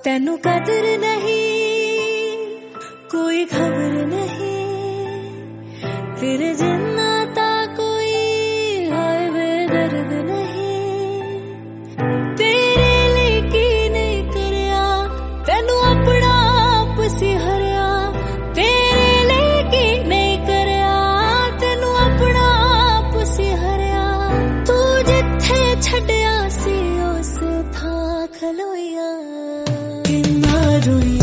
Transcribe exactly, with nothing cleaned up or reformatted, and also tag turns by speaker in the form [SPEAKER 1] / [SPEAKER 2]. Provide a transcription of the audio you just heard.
[SPEAKER 1] तेनू कदर नहीं कोई खबर नहीं तेरे जिन्ना ता कोई हाय बेदर्द नहीं तेरे लिए की नहीं करया तेनू अपना आप सी हरया तेरे लिए की नहीं करया तेनू अपना आप सी हरया तू जिथे छड्या सी उस थां खलोया किन्ना रोई